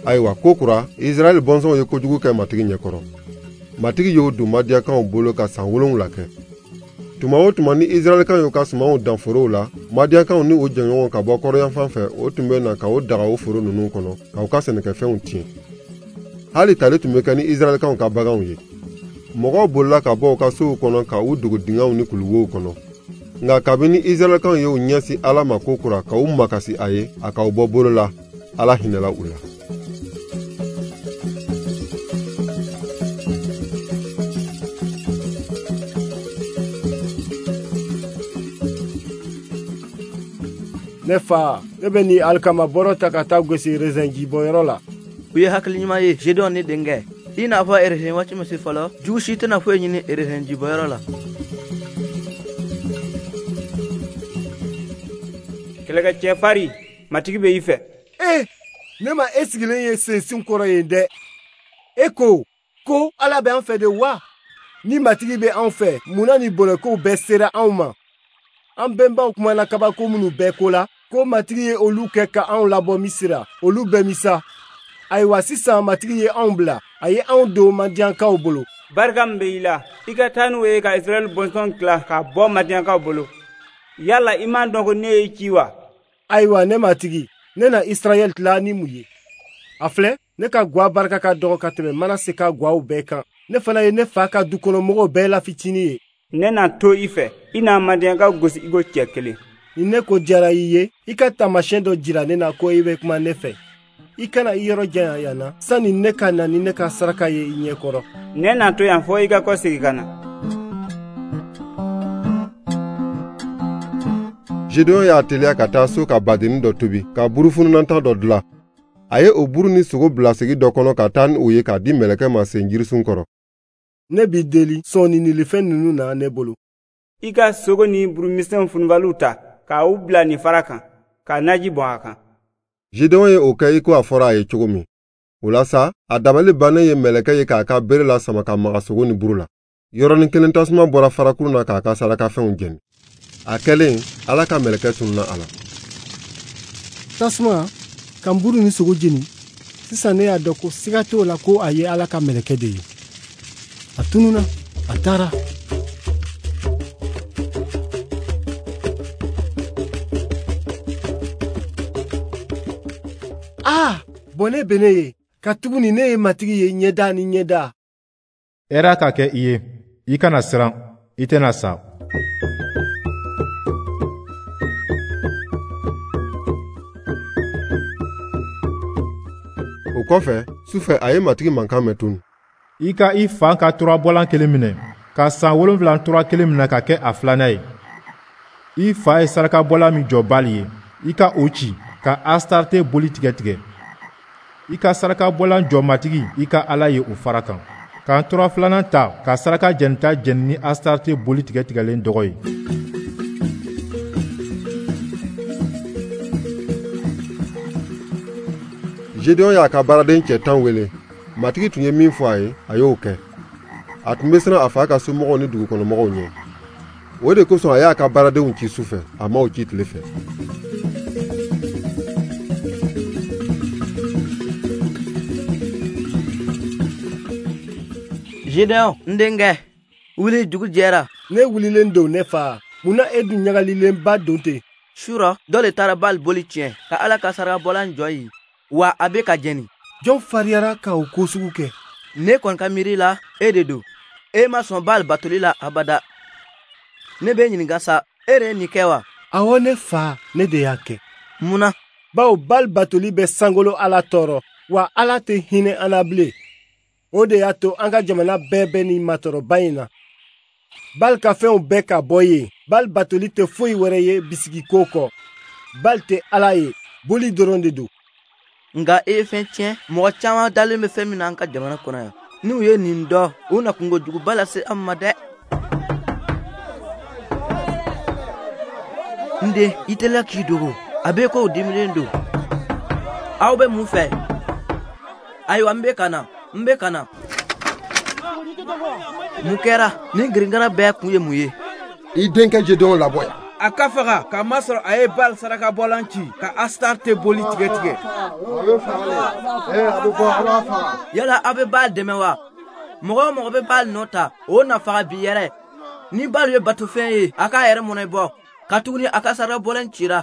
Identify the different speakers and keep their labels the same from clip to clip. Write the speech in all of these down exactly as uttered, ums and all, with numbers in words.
Speaker 1: Ayiwa ko kura Israel bɔnsɔnw ye kojugu kɛ matigi ɲɛkɔrɔ. Matigi y'o don Madiankanw bolo ka san wolonwula kɛ. Tuma o tuma ni Israelkanw y'u ka sumanw dan forow la, Madiankanw ni o jɛɲɔgɔnw ka bɔ kɔrɔyanfan fɛ o tun bɛ na ka o daga o foro ninnu kɔnɔ k'aw ka sɛnɛkɛfɛnw tiɲɛ. Hali tali tun bɛ kɛ ni Israelkanw ka baganw ye. Mɔgɔw bolila ka bɔ u ka sow kɔnɔ ka u dogo dingɛw ni kuluwow kɔnɔ. Nka kabini Israelkanw ye u ɲɛsin Ala ma ko kura ka u makasi a ye a k'aw bɔ bolo la, Ala hinɛla u la.
Speaker 2: Ne fa, ne bɛ ni alikama bɔrɔ ta ka taa gosi raisin ji bɔyɔrɔ la.
Speaker 3: U ye hakili ɲuman ye Gédéon ni denkɛ. I n'a fɔ raisin waati ma se fɔlɔ, jugu si tɛna foyi ɲini raisin ji bɔyɔrɔ la.
Speaker 4: Kɛlɛkɛcɛ fari, matigi bɛ i fɛ.
Speaker 2: Eh, ne ma e sigilen ye sensin kɔrɔ yen dɛ. E ko, ko Ala bɛ an fɛ de wa? Ni matigi bɛ an fɛ, munna ni bɔlɛkow bɛɛ sera anw ma? An bɛnbaw kumana kabako minnu bɛɛ ko la, ko matigi ye olu kɛ ka anw labɔ Misira, olu bɛ misa. Ayiwa sisan matigi ye anw bila, a ye anw don Madiankaw bolo.
Speaker 4: Barika min bɛ i la, i ka taa n'u ye ka Israel bɔnsɔn tila ka bɔ Madiankaw bolo. Yala i m'a dɔn ko ne ye ci wa?
Speaker 2: Ayiwa ne matigi, ne na Israel tila ni mun ye? A filɛ, ne ka gwa barika ka dɔgɔ ka tɛmɛ Manase ka gwaw bɛɛ kan. Ne fana ye ne fa ka dukɔnɔmɔgɔw bɛɛ la fitinin ye.
Speaker 4: Ne na to i fɛ, i n'a Madiankaw gosi i ko cɛ kelen.
Speaker 2: Ni ne ko diyara i ye, i ka taamasiyɛn dɔ jira ne na ko i bɛ kuma ne fɛ. I kana i yɔrɔ janya yan na, sani ne ka na ni ne ka saraka ye i ɲɛ kɔrɔ.
Speaker 4: Ne na to yan fɔ i ka kɔ segi ka na.
Speaker 1: Gédéon y'a teliya ka taa so ka badennin dɔ tobi, ka burufununatan dɔ dilan. A ye o buru ni sogo bila segi dɔ kɔnɔ ka taa ni o ye k'a di mɛlɛkɛ ma sen jirisun kɔrɔ.
Speaker 2: Ne b'i deli sɔɔni nilifɛn ninnu na ne bolo.
Speaker 4: I ka sogo ni burumisɛnw funubaliw ta, k'aw bila nin fara kan, ka naji bɔn a kan.
Speaker 1: Gédéon ye o kɛ i ko a fɔra a ye cogo min. O la sa, a dabali bannen ye mɛlɛkɛ ye k'a ka bere la sama ka maga sogo ni buru la. Yɔrɔnin kelen tasuma bɔra farakuru na k'a ka sarakafɛnw jɛni. A kɛlen, Ala ka mɛlɛkɛ tununa a la.
Speaker 2: Tasuma, ka n buru ni sogo jeni, sisan ne y'a dɔn ko siga t'o la ko a ye Ala ka mɛlɛkɛ de ye. A tununa, a taara. Ah, bɔnɛ bɛ ne ye, ka tuguni ne ye matigi ye ɲɛda ni ɲɛda.
Speaker 5: Hɛrɛ ka kɛ i ye, i kana siran, i tɛna sa.
Speaker 1: O kɔfɛ, sufɛ a ye matigi mankan mɛn tun.
Speaker 5: I ka i fa ka turabɔlan kelen minɛ, ka san wolonwula tura kelen minɛ ka kɛ a filanan ye. I fa ye sarakabɔla min jɔ Bali ye, i ka o ci, ka Astarte boli tigɛ tigɛ. I ka sarakabɔla jɔ matigi i ka Ala ye o fara kan. K'an tura filanan ta ka saraka jɛnita jɛni ni Astarte boli tigɛ tigɛlen dɔgɔ ye.
Speaker 1: Gédéon y'a ka baaraden cɛ tan wele. Matigi tun ye min fɔ a ye, a y'o kɛ. A tun bɛ siran a fa ka somɔgɔw ni dugukɔnɔmɔgɔw ɲɛ. O de kosɔn a y'a ka baaradenw ci sufɛ, a m'o ci tile fɛ.
Speaker 3: Gédéon, n denkɛ, wuli dugu jɛra.
Speaker 2: Ne wulilen don ne fa, munna e dun ɲagalilenba don ten?
Speaker 3: Surɔ, dɔ le taara Bali boli tiɲɛ, ka Ala ka sarakabɔlan jɔ yen, wa a bɛ ka jɛni.
Speaker 2: Jɔn fariyara ka o ko sugu kɛ?
Speaker 3: Ne kɔni ka miiri la, e de don. E ma sɔn Bali batoli la abada. Ne bɛ ɲininka sa, e de ye nin kɛ wa?
Speaker 2: Awɔ ne fa, ne de y'a kɛ.
Speaker 3: Munna?
Speaker 2: Bawo Bali batoli bɛ sankolo Ala tɔɔrɔ, wa Ala tɛ hinɛ an na bilen. O de y'a to an ka jamana bɛɛ bɛ nin matɔrɔba in na. Bali ka fɛnw bɛɛ ka bɔ yen. Bali batoli tɛ foyi wɛrɛ ye bisigiko kɔ. Bali tɛ Ala ye, boli dɔrɔn de don.
Speaker 3: Nka e ye fɛn tiɲɛ, mɔgɔ caman dalen bɛ fɛn min na an ka jamana kɔnɔ yan. N'u ye nin dɔn, u na kungojuguba lase an ma dɛ. N den, i teliya k'i dogo. A bɛ ko dimilen don. Aw bɛ mun fɛ? Ayiwa, n bɛ ka na. N bɛ ka na. Mun kɛra? Nin girinkara bɛɛ kun ye mun ye?
Speaker 1: I denkɛ Gédéon labɔ yan.
Speaker 3: a ka faga k'a masɔrɔ a ye Bal saraka bɔlan ci ka Astarte boli tigɛ tigɛ. Yala a bɛ Bal dɛmɛ wa? Mɔgɔ o mɔgɔ bɛ Bal nɔ ta o na faga bi yɛrɛ. Ni Bal ye batofɛn ye a k'a yɛrɛ mɔnɛ bɔ ka tuguni a ka saraka bɔlan cira.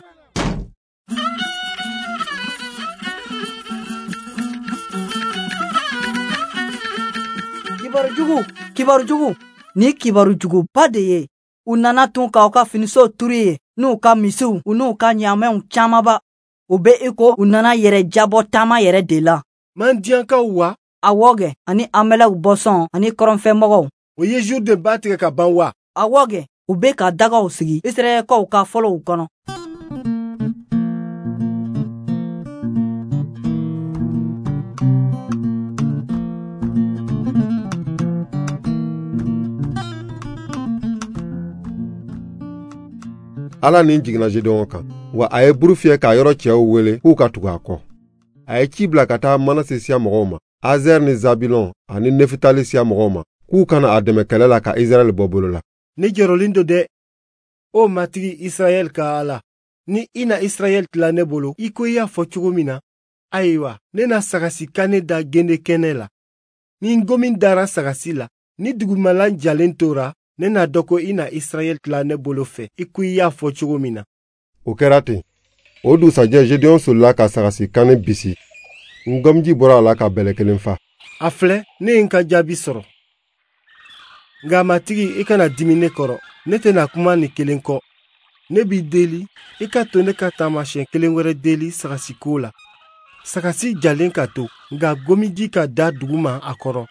Speaker 6: Kibaru jugu, kibaru jugu, ni kibaru jugu ba de ye. U nana tun k'aw ka finiso turu ye n'u ka misiw u n'u ka ɲaamɛnw camanba. U be i ko u nana yɛrɛ jabɔ taama yɛrɛ de la.
Speaker 2: Mandiyankaw wa?
Speaker 6: Awɔ kɛ, ani Amalek bɔsɔn ani kɔrɔnfɛnmɔgɔw.
Speaker 2: O ye Jude ba tigɛ ka ban wa?
Speaker 6: Awɔ kɛ, u be ka dagaw sigi Israɛlkaw ka fɔlɔw kɔnɔ.
Speaker 1: Ala ni jiginna Gedeon kan, wa a ye buru fiyɛ k'a yɔrɔ cɛw wele k'u ka tugu a kɔ. A ye ci bila ka taa Manase siya mɔgɔw ma, Azer ni Zabilon ani Nefitali siya mɔgɔw ma, k'u kana a dɛmɛ kɛlɛ la ka Israɛl bɔ bolo la.
Speaker 2: Ne jɔrɔlen do dɛ, o matigi Israɛl ka Ala, ni i na Israɛl tila ne bolo, i ko i y'a fɔ cogo min na. Ayiwa, ne na sagasi kane da gende kɛnɛ la. Ni n gomin dara sagasi la, ni dugumalan jalen tora, ne na dɔ ko i na Israɛl tila ne bolo fɛ, i ko i y'a fɔ cogo min na.
Speaker 1: O kɛra ten. O dugusajɛ Gedeon solila ka sagasi kane bisi. Ngɔmji bɔra a la ka bɛlɛ kelen fa.
Speaker 2: A filɛ, ne ye n ka jaabi sɔrɔ. Nka matigi, i kana dimi ne kɔrɔ. Ne tɛna kuma ni kelen kɔ. Ne b'i deli, i ka to ne ka taamasiyɛn kelen wɛrɛ deli sagasi ko la. Sagasi jalen ka to, nka gomiji ka da duguma a kɔrɔ.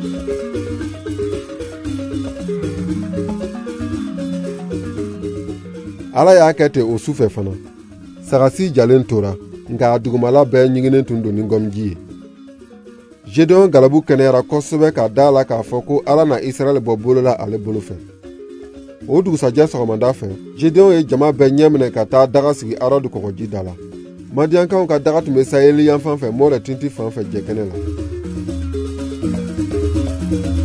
Speaker 1: Ala y'a kɛ ten o su fɛ fana. Sagasi jalen tora, nka a dugumala bɛɛ ɲiginen tun don ni ngɔmji ye. Gedeon galabu kɛnɛyara kosɛbɛ k'a da la k'a fɔ ko Ala na Israɛl bɔ bolo la ale bolo fɛ. O dugusajɛ sɔgɔmada fɛ, Gedeon ye jama bɛɛ ɲɛ minɛ ka taa daga sigi Arɔd kɔgɔji da la. Madiankaw ka daga tun bɛ Saheli yan fan fɛ Mɔrɛ tinti fan fɛ jɛkɛnɛ la.